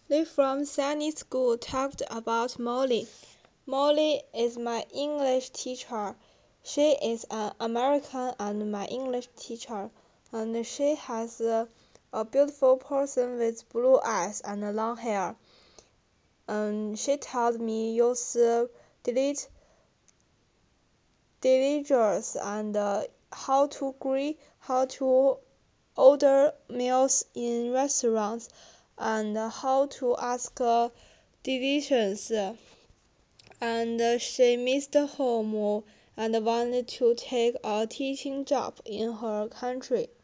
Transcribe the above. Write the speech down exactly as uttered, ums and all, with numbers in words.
They from Sunny School talked about Molly. Molly is my English teacher. She is an American and my English teacher, and she has a, a beautiful person with blue eyes and long hair. And she taught me use delete diligence and uh, how to agree, how to order meals in restaurants, and how to ask uh, directions. And uh, she missed home and wanted to take a teaching job in her country.